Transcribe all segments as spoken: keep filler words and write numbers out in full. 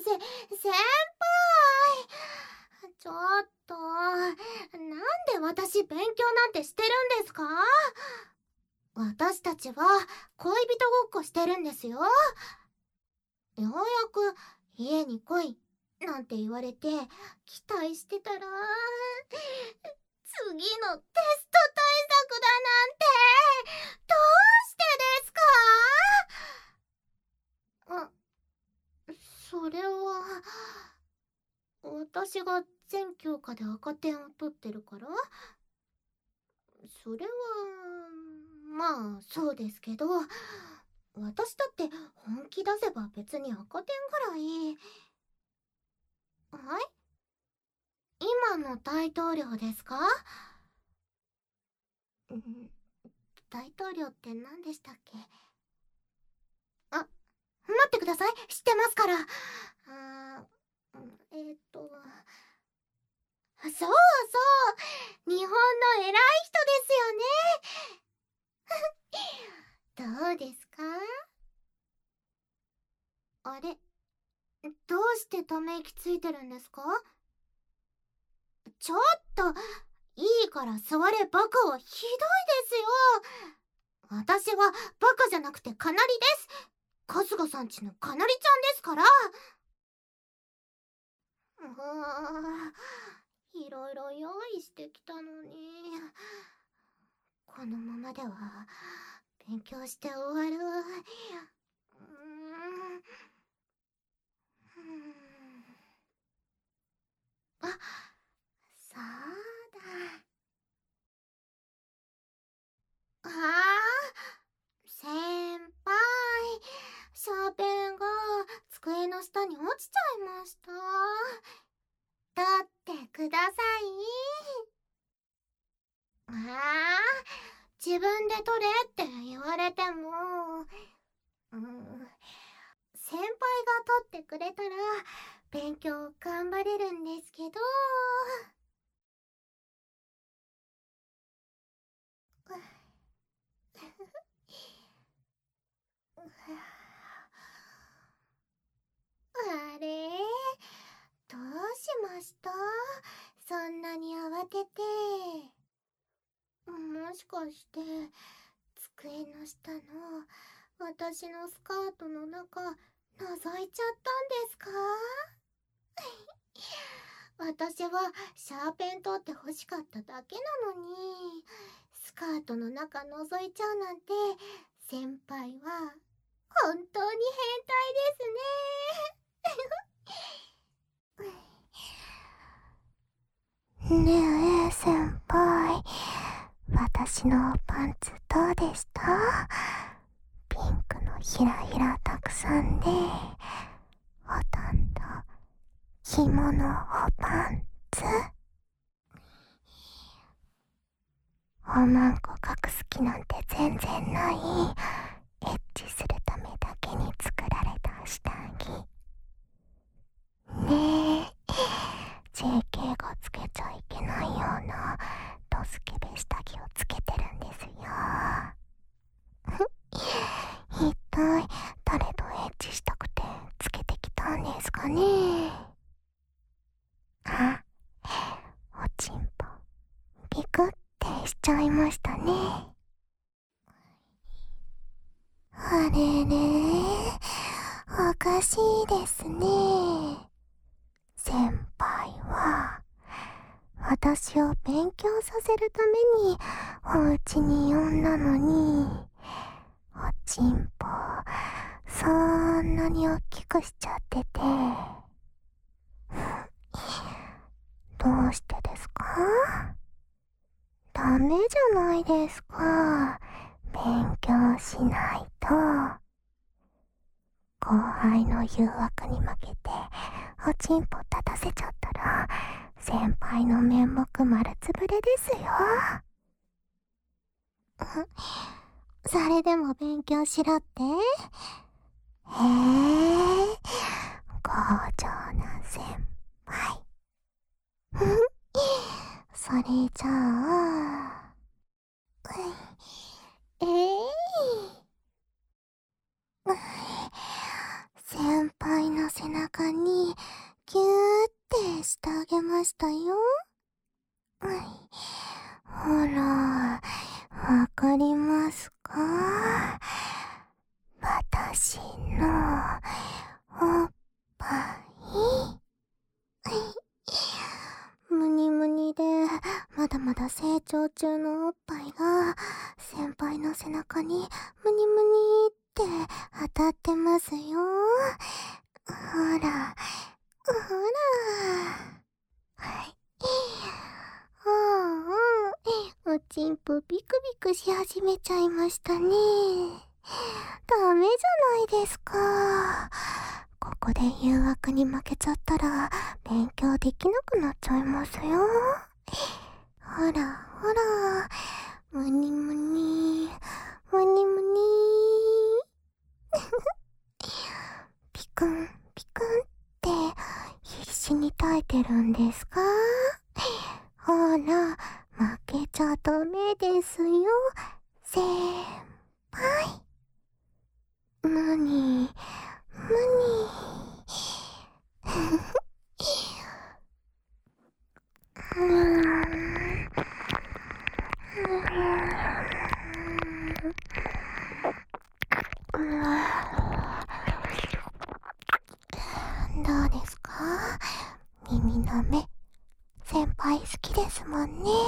せ、先輩。ちょっと、なんで私勉強なんてしてるんですか？私たちは恋人ごっこしてるんですよ。ようやく家に来いなんて言われて期待してたら、次のテスト対策だなんて、どうしてですか？あ、それは、私が全教科で赤点を取ってるから？それは、まあそうですけど、私だって本気出せば別に赤点ぐらい。はい？今の大統領ですか？ん大統領って何でしたっけ？あ、待ってください。知ってますから。あー、えーっと、そうそう、日本の偉い人ですよね。どうですか？あれ、どうしてため息ついてるんですか？ちょっと、いいから座れバカはひどいですよ。私はバカじゃなくてカナリです。春日さんちのカナリちゃんですから。うーん、いろいろ用意してきたのに、このままでは勉強して終わる。うーん、あ、そうだ。ああ、先輩、シャーペンが机の下に落ちちゃいました。取ってください。ああ、自分で取れって言われても、うん、先輩が取ってくれたら勉強頑張れるんですけど。あれ、どうしました？そんなに慌てて。もしかして机の下の私のスカートの中覗いちゃったんですか？私はシャーペン取って欲しかっただけなのに、スカートの中覗いちゃうなんて、先輩は本当に変態ですね。ねえ、先輩。私のパンツどうでした？ピンクのひらひらたくさんで、ほとんど紐のおパンツ。おまんこ隠す気なんて全然ない、エッチするためだけに作られた下着。ねえ、 ジェーケー がつけちゃいけないようなドスケベ下着をつけてるんですよ。一体誰とエッチしたくてつけてきたんですかね。あ、おちんぽピクってしちゃいましたね。あれれ、おかしいですね。先輩は私を勉強させるためにお家に呼んだのに、おちんぽそんなに大きくしちゃってて、どうしてですか？ダメじゃないですか。勉強しないと。後輩の誘惑に負けておちんぽ立たせちゃったら、先輩の面目丸つぶれですよ。それでも勉強しろって？へえ、強情な先輩。それじゃあ、ええー、先輩の背中にましたよ。はい。ほら、わかりますか？私のおっぱい。むにむにでまだまだ成長中のおっぱいが先輩の背中にむにむにって当たってますよ。ほら、ほら。はい。ああ、おちんぽビクビクし始めちゃいましたね。ダメじゃないですか。ここで誘惑に負けちゃったら勉強できなくなっちゃいますよ。ほらほら、むにむに、むにむに。ピクンピクンって必死に耐えてるんですか？ほら、負けちゃダメですよ、先輩。むに、むに。うーん。どうですか？耳の目。先輩好きですもんね。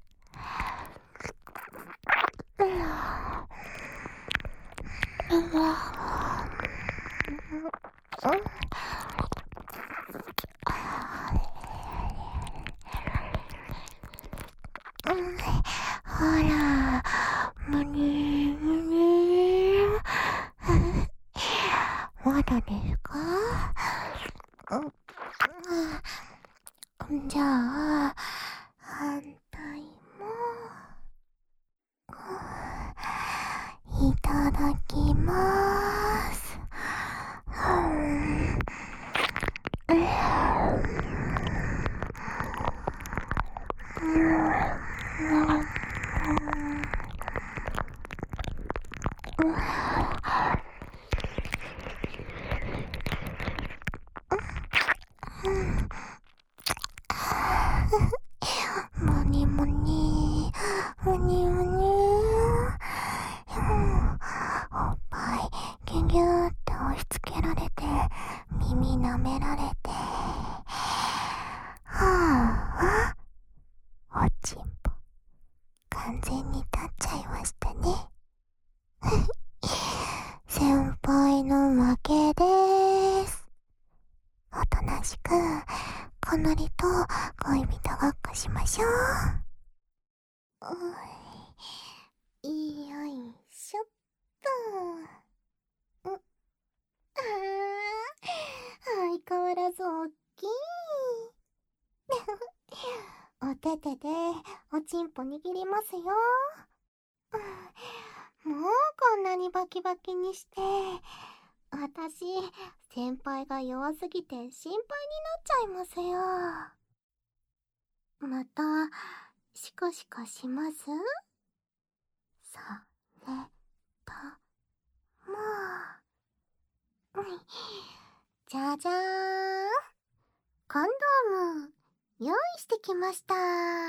ほら、むにむに。まだですか？じゃあ、反対も。いただきまーす。むにむに、むにむに。おっぱいギュギューって押し付けられて、耳舐められて。はあ、おちんぽ完全に立っちゃいましたね。先輩の負けでーす。おとなしくこのりと恋人ごっこしましょう。ういよいしょっと。んあー、相変わらずおっきい。お手手でおちんぽ握りますよ。もうこんなにバキバキにして、私先輩が弱すぎて心配になっちゃいますよ。またシコシコします？それともじゃじゃーん、コンドーム用意してきました。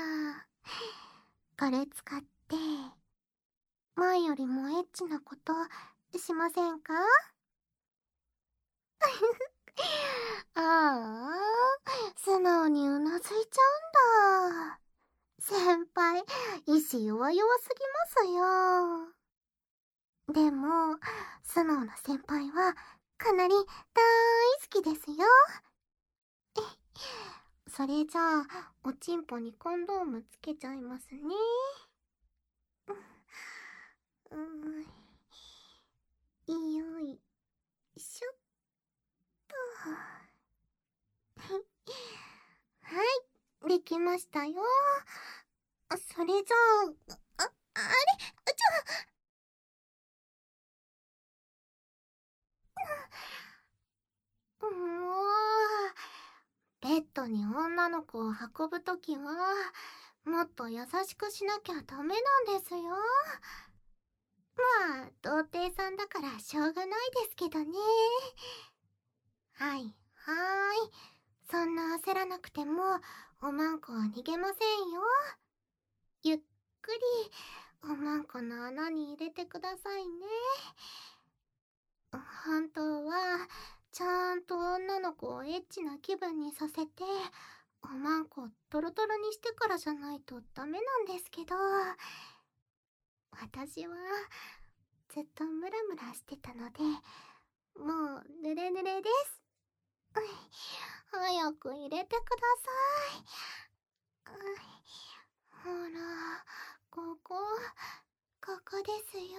これ使って前よりもエッチなことしませんか？ああ、素直にうなずいちゃうんだ。先輩、意志弱々すぎますよ。でも、素直な先輩はかなり大好きですよ。それじゃあ、おちんぽにコンドームつけちゃいますね。うん、よいしょっと。はい、できましたよ。それじゃあ、あ、あれ、ちょ、もう、ベッドに女の子を運ぶときは、もっと優しくしなきゃダメなんですよ。まあ、童貞さんだからしょうがないですけどね。はい、はーい。 そんな焦らなくてもおまんこは逃げませんよ。ゆっくりおまんこの穴に入れてくださいね。本当はちゃんと女の子をエッチな気分にさせておまんこをトロトロにしてからじゃないとダメなんですけど、私はずっとムラムラしてたのでもうヌレヌレです。早く入れてください。ほら、ここ、ここですよ。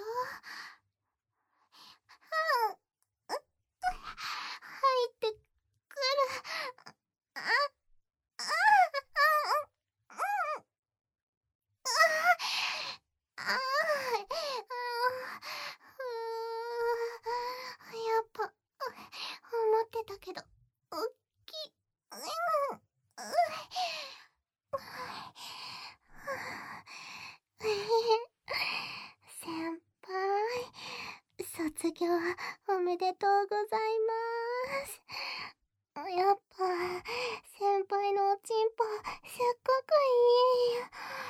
入ってくる。あ、あ、あ、あ、あ、やっぱ思ってたけどおっきい。先輩、卒業おめでとうございます。やっぱ先輩のおちんぽすっごくいい。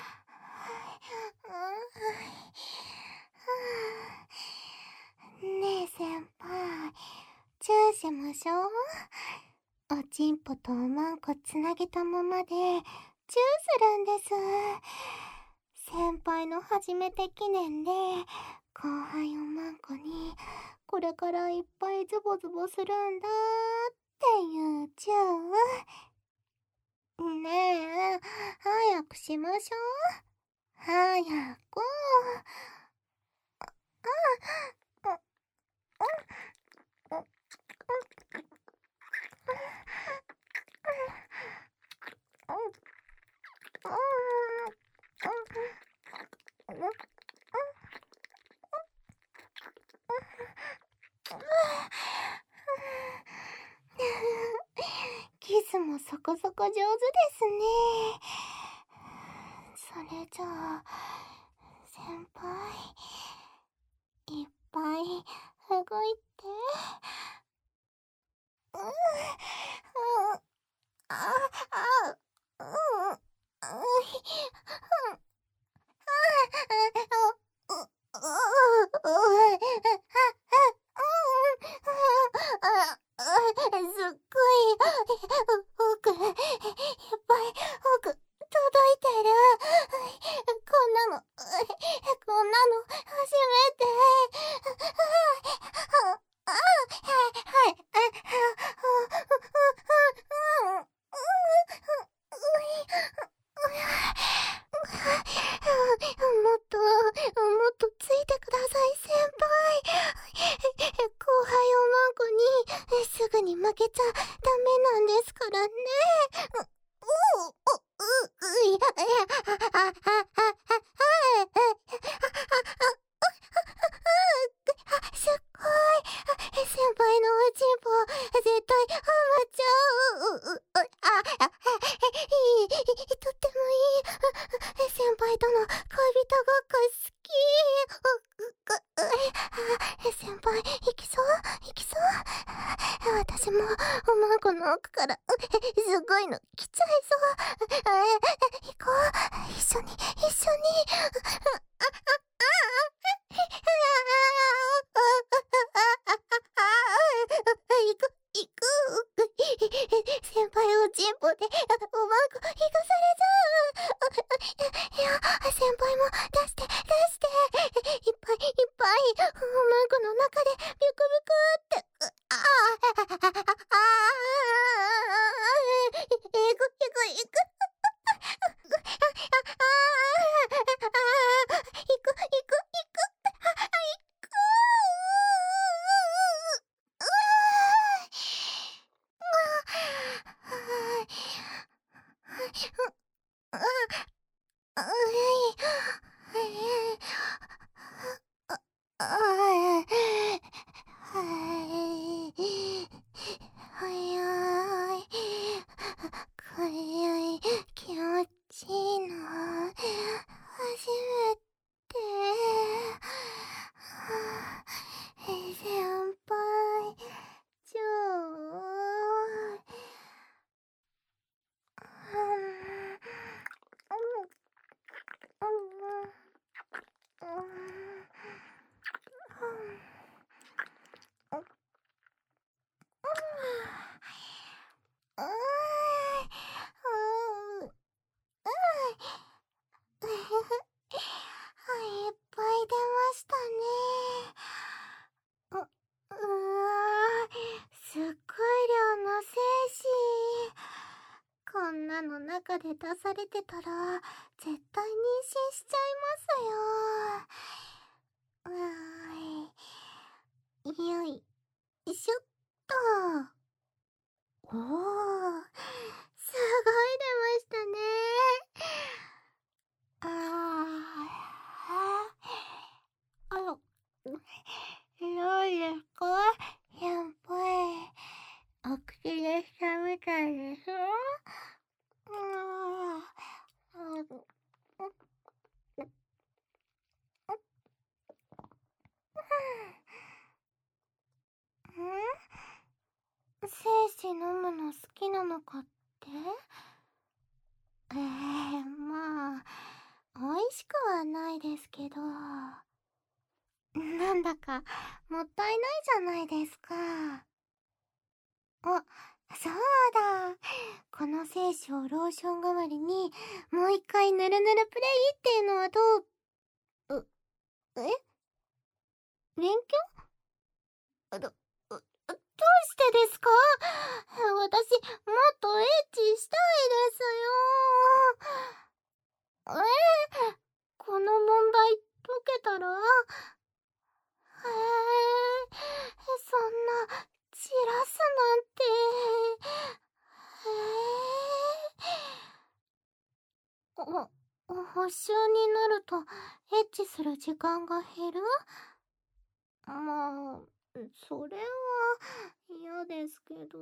ねえ先輩、チューしましょう。おちんぽとおまんこつなげたままでチューするんです。先輩の初めて記念で後輩おまんこにこれからいっぱいズボズボするんだっていうチュー。ねえ、早くしましょう。早く。キスもそこそこ上手ですね。それじゃあ先輩いっぱい動いて。うん、うん、あ、あ、うん、うん、すっごい奥いっぱい奥届いてる。こんなのこんなの初めて。あ、はい、もっともっとついてください先輩。後輩おまんこにすぐに負けちゃダメなんですからね。ううういやすっごい先輩のおちんぽ絶対ハマっちゃう。あ、いい、とってもいい。先輩との恋人ごっこ好き。先輩行きそう行きそう。私もおまんこの奥からすごいの来ちゃいそう。行こう一緒に一緒に。行く行く。先輩おちんぽでおまんこ行かされちゃう。いや先輩も出して出して。いっぱいいっぱいおまんこの中でビュクビュクって。ああああ行く行く行く。行く行く行く。 ーん、うーん、うーん。いっぱい出ましたね。う、うわー、すっごい量の精子。こんなの中で出されてたら、絶対妊娠しちゃいますよ。うーい。よいしょっと。おー、すごい出ましたね。あー、あの、どうですかやっぱり、お口でしたみたいでしょ。うーん、うん、精子飲むの好きなのかって？えー、まあ、美味しくはないですけど、なんだかもったいないじゃないですか。あ、そうだ。この精子をローション代わりにもう一回ぬるぬるプレイっていうのはどう？う、え勉強？ど、どうしてですか？私、もっとエッチしたいですよ。えー、この問題解けたら？へえ、そんな、散らすなんて。へえ。お、補習になると、エッチする時間が減る？まあ、それは、嫌ですけど。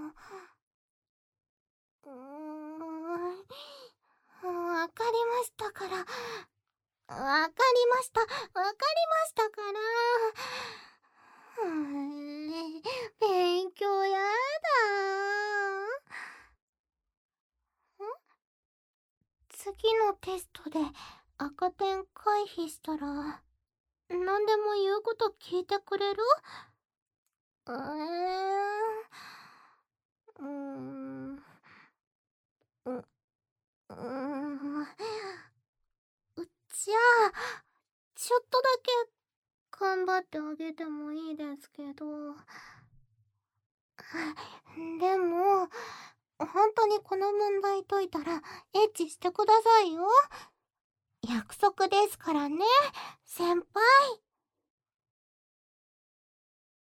うーん、わかりましたから。わかりました。わかりましたから。うーん、勉強やだ。ん？次のテストで赤点回避したら、何でも言うこと聞いてくれる？うーん。うーん。う、うーん。じゃあ、ちょっとだけ頑張ってあげてもいいですけど。でも、本当にこの問題解いたらエッチしてくださいよ。約束ですからね、先